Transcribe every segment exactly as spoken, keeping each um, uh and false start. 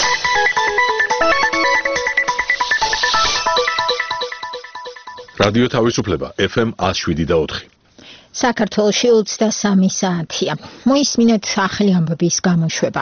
რადიო თავისუფლება ეფ ემ one oh seven და four. საქართველოში ოცდასამი საათია. მოისმინეთ ახალი ამბების გამოშვება.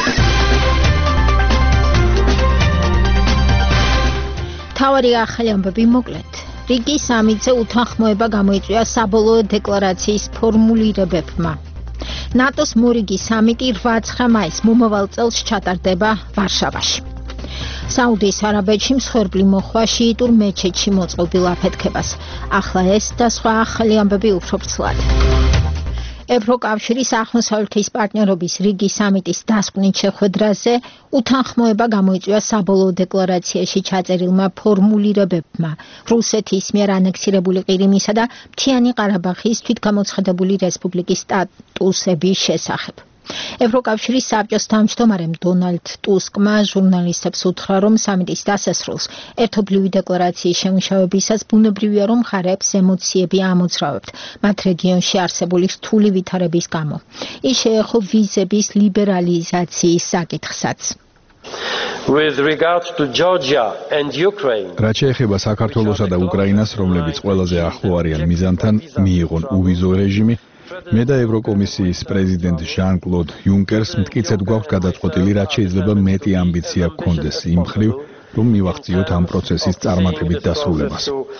თავარი ახალი ამბები მოკლედ. რიგის სამიზე უთანხმოება გამოიწვია საბოლოო დეკლარაციის ფორმულირებებმა. ნატოს მორიგი სამიტი eight მაისს მომავალ წელს ჩატარდება ვარშავაში. საუდის არაბეთში მსხვერპლი მოხვა შიიტურ მეჩეთში მოწყობილ აფეთქებას. ახლა ეს და სხვა ახალი ამბები უფრო ვრცლად. ევროკავშირის აღმოსავლეთის პარტნიორობის რიგის სამიტის დასკვნით შეხვედრაზე უთანხმოება გამოიწვია საბოლოო დეკლარაციაში ჩაწერილმა ფორმულირებებმა რუსეთის მიერ ანექსირებული ყირიმისა და მთიანი ყარაბაღის თვითგამოცხადებული რესპუბლიკის სტატუსების შესახებ. ევროკავშირის საბჭოს თავმჯდომარემ დონალდ ტუსკმა ჟურნალისტებს უთხრა, რომ სამიტის დასასრულს ერთობლივი დეკლარაციის შემუშავებისას ბუნებრივია, რომ მხარეებს ემოციები ამოძრავებთ, მათ რეგიონში არსებული რთული ვითარების გამო. ის შეეხო ვიზების ლიბერალიზაციის საკითხსაც. With regard to Georgia and Ukraine, რაც შეეხება საქართველოსა და უკრაინას, რომლებიც ყველაზე ახლო არიან მიზანთან, მიიღონ უვიზო რეჟიმი. მე და ევროკომისიის პრეზიდენტ ჟან-კლოდ იუნკერს მტკიცედ გვაქვს გადაწყვეტილი, რაც შეიძლება მეტი ამბიცია გქონდეს იმ მხრივ, რომ მივახციოთ ამ პროცესის წარმატებით დასრულებას.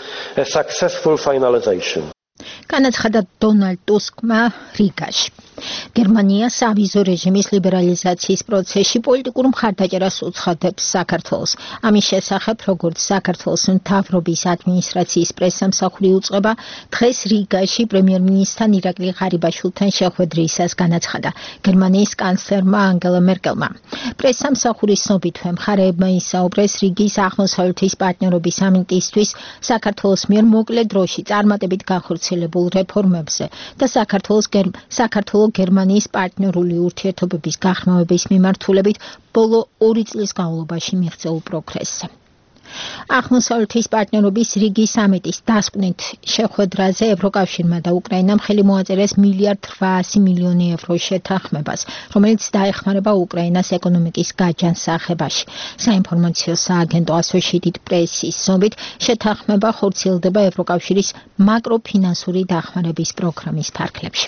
განაცხადა დონალდ ტუსკმა რიგაში. გერმანია სავიზო რეჟიმის ლიბერალიზაციის პროცესში პოლიტიკურ მხარდაჭერას უცხადებს საქართველოს. ამის შესახებ, როგორც საქართველოს მთავრობის ადმინისტრაციის პრესსამსახური უწყება, დღეს რიგაში პრემიერ-მინისტრთან ირაკლი ღარიბაშვილთან შეხვედრისას განაცხადა გერმანიის კანცლერმა ანგელა მერკელმა. პრესსამსახურის ცნობით, მხარეებმა ისაუბრეს რიგის აღმოსავლეთის პარტნიორობის სამიტისთვის საქართველოს მიერ მოკლე დროში წარმატებით განხორციელებულ რეფორმებზე და საქართველოს საქართველოს გერმანიის პარტნიორული ურთიერთობების გახმოვების მიმართულებით ბოლო ორი წლის განმავლობაში მიღწეულ პროგრესზე. აღმოსავლეთის პარტნიორობის რიგის სამიტის დასკვნით შეხვედრაზე ევროკავშირმა და უკრაინამ ხელი მოაწერეს მილიარდ oitmecento მილიონი ევრო შეთანხმებას, რომელიც დაეხმარება უკრაინას ეკონომიკის გაჯანსაღებაში. საინფორმაციო სააგენტო Associated Press-ის ცნობით, შეთანხმება ხორციელდება ევროკავშირის მაკროფინანსური დახმარების პროგრამის ფარგლებში.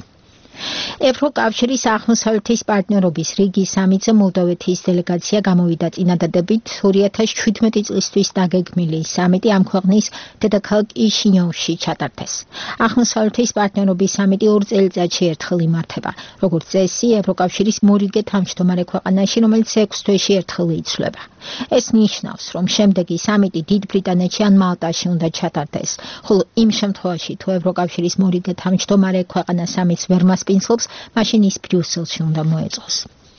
ევროკავშირის აღმოსავლეთის პარტნიორობის რიგის სამიტზე მოლდოვეთის დელეგაცია გამოვიდა წინადადებით ორი ათას შვიდმეტი წლისთვის დაგეგმილი სამიტი ამ ქვეყნის დედაქალაქ კიშინიოვში ჩატარდეს. აღმოსავლეთის პარტნიორობის სამიტი ორ წელიწადში ერთხელ იმართება, როგორც წესი ევროკავშირის მორიგე თავმჯდომარე ქვეყანაში, რომელიც ექვს თვეში ერთხელ იცვლება. ეს ნიშნავს, რომ შემდეგი სამიტი დიდ ბრიტანეთში ან მალტაში უნდა ჩატარდეს, ხოლო იმ შემთხვევაში, თუ ევროკავშირის მორიგე თავმჯდომარე ქვეყანა სამიტს ვერ მასპინძლობს, მაშინ ის ბრიუსელში უნდა მოეწყოს.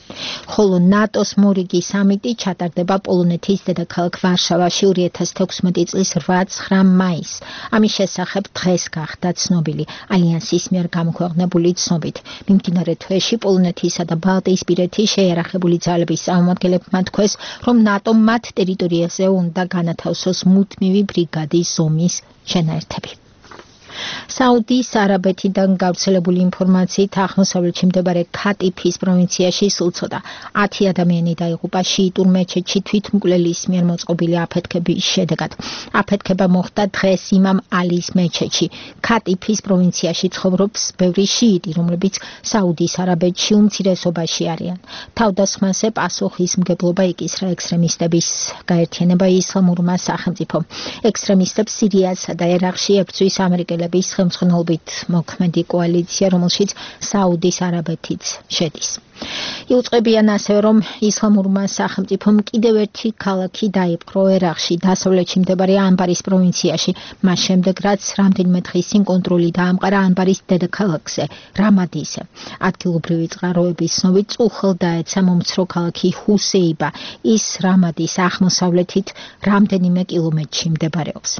ხოლო ნატოს მორიგი სამიტი ჩატარდება პოლონეთის დედაქალაქ ვარშავაში ორი ათას თექვსმეტი წლის eight მაისს. ამის შესახებ დღეს გახდა ცნობილი ალიანსის მიერ გამოქვეყნებული ცნობით. მიმდინარე თვეში პოლონეთისა და ბალტიისპირეთის შეიარაღებული ძალების წარმომადგენლებმა თქვეს, რომ ნატომ მათ ტერიტორიაზე უნდა განათავსოს მუდმივი ბრიგადის ზომის შენაერთები. საუდის არაბეთიდან გავრცელებული ინფორმაციით აღმოსავლეთში მდებარე ქატიფის პროვინციაში სულ ცოტა ათი ადამიანი დაიღუპა შიიტურ მეჩეთში თვითმკვლელის მიერ მოწყობილი აფეთქების შედეგად. აფეთქება მოხდა დღეს იმამ ალის მეჩეთში. ქატიფის პროვინციაში ცხოვრობს ბევრი შიიტი, რომლებიც საუდის არაბეთში უმცირესობაში არიან. თავდასხმაზე პასუხისმგებლობა იკისრა ექსტრემისტების გაერთიანება ისლამურმა სახელმწიფომ. ექსტრემისტებს სირიასა და ერაყში ებრძვის ამერიკელები ხელმძღვანელობით მოქმედი კოალიცია, რომელშიც საუდის არაბეთიც შედის. იუწყებიან ასევე, რომ ისლამურმა სახელმწიფომ კიდევ ერთი ქალაქი დაიპყრო ერაყში, დასავლეთში მდებარე ანბარის პროვინციაში, მას შემდეგ რაც რამდენიმე დღის წინ კონტროლი დაამყარა ანბარის დედაქალაქზე, რამადიზე. ადგილობრივი წყაროების ცნობით წუხელ დაეცა მომცრო ქალაქი ჰუსეიბა, ის რამადის აღმოსავლეთით რამდენიმე კილომეტრში მდებარეობს.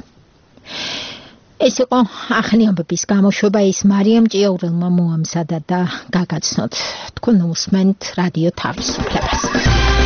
ეს იყო ახალი ამბების გამოშვება, ის მარიამ ჭიაურელმა მოამზადა და გაგაცნოთ. თქვენ უსმენთ რადიო თავისუფლებას.